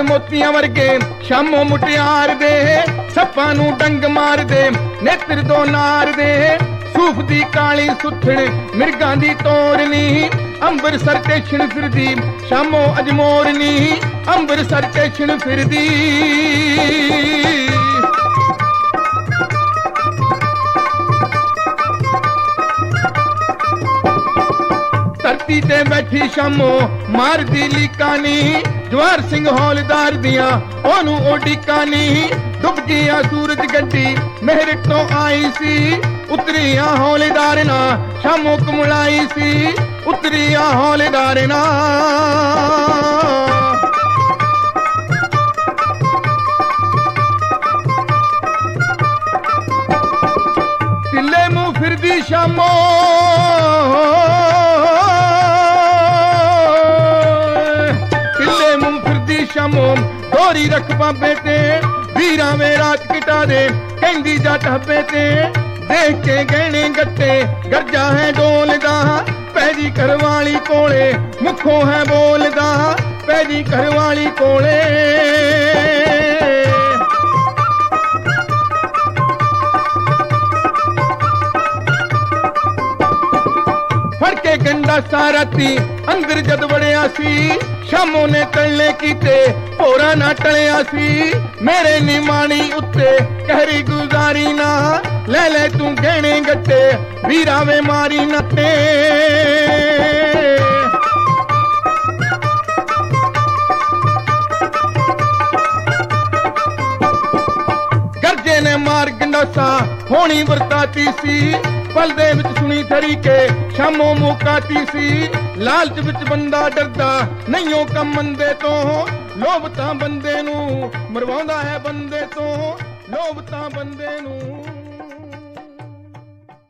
ਮੋਤੀਆਂ ਵਰਗੇ ਸ਼ਾਮੋਂ ਮੁਟਿਆਰ ਦੇ ਸੱਪਾਂ ਨੂੰ ਡੰਗ ਮਾਰਦੇ ਨੇਤਰ ਦੋ ਨਾਰ ਦੇ ਸੂਫ ਦੀ ਕਾਲੀ ਸੁੱਥਣ ਮਿਰਗਾਂ ਦੀ ਤੋਰਨੀ ਅੰਬਰਸਰ ਟੇਸ਼ਨ ਫਿਰਦੀ ਸ਼ਾਮੋਂ ਅਜਮੋਰਨੀ ਅੰਬਰਸਰ ਟੇਸ਼ਨ ਫਿਰਦੀ ਧਰਤੀ ਤੇ ਬੈਠੀ ਸ਼ਾਮੋਂ ਮਾਰਦੀ ਲੀਕਾਨੀ ਜਵਾਰ ਸਿੰਘ ਹੌਲਦਾਰ ਦੀਆਂ ਉਹਨੂੰ ਉਡੀਕਾਂ ਨੀ ਡੁੱਬ ਗਿਆ ਸੂਰਜ ਗੱਡੀ ਮਿਹਰ ਤੋਂ ਆਈ ਸੀ ਉਤਰੀਆਂ ਹੌਲਦਾਰ ਨਾ ਸ਼ਾਮੋਂ ਕਮਲਾਈ ਸੀ ਉਤਰੀਆਂ ਹੌਲਦਾਰ ਨਾ ਢਿੱਲੇ ਮੂੰਹ ਫਿਰਦੀ ਸ਼ਾਮੋਂ ਸ਼ਾਮੋਂ ਦੋਰੀ ਰੱਖ ਬਾਬੇ ਤੇ ਵੀਰਾਂ ਵੇ ਰਾਤ ਕਿਟਾ ਦੇ ਕਹਿੰਦੀ ਜਾ ਢਾਬੇ ਤੇ ਦੇਖ ਕੇ ਗਹਿਣੇ ਗੱਟੇ ਗਰਜਾ ਹੈ ਡੋਲਦਾ ਪੈਦੀ ਘਰਵਾਲੀ ਕੋਲੇ ਮੁਖੋਂ ਹੈ ਬੋਲਦਾ ਪੈਦੀ ਘਰਵਾਲੀ ਕੋਲੇ ਫੜ ਕੇ ਗੰਡਾ ਸਾਰਾਤੀ ਅੰਦਰ ਜਦ ਵੜਿਆ ਸੀ ਸ਼ਾਮੋਂ ਨੇ ਤਲੇ ਕੀਤੇ ਭੋਰਾ ਨਾ ਟਲਿਆ ਸੀ ਮੇਰੇ ਨਿਮਾਣੀ ਉੱਤੇ ਕਹਿਰੀ ਗੁਜ਼ਾਰੀ ਨਾ ਲੈ ਲੈ ਤੂੰ ਗਹਿਣੇ ਗੱਟੇ ਵੀਰਾਂ ਵੇ ਮਾਰੀ ਨਾ ਤੇ ਗਰਜੇ ਨੇ ਮਾਰ ਗੰਡਾਸਾ ਹੋਣੀ ਵਰਤਾਤੀ ਸੀ ਪਲ ਦੇ ਵਿੱਚ ਸੁਣੀ ਤਰੀਕੇ ਸ਼ਾਮੋਂ ਮੁਕਾਤੀ ਸੀ ਲਾਲਚ ਵਿੱਚ ਬੰਦਾ ਡਰਦਾ ਨਹੀਂਓ ਕੰਮ ਮੰਦੇ ਤੋਂ ਲੋਭ ਤਾਂ ਬੰਦੇ ਨੂੰ ਮਰਵਾਉਂਦਾ ਹੈ ਬੰਦੇ ਤੋਂ ਲੋਭ ਤਾਂ ਬੰਦੇ ਨੂੰ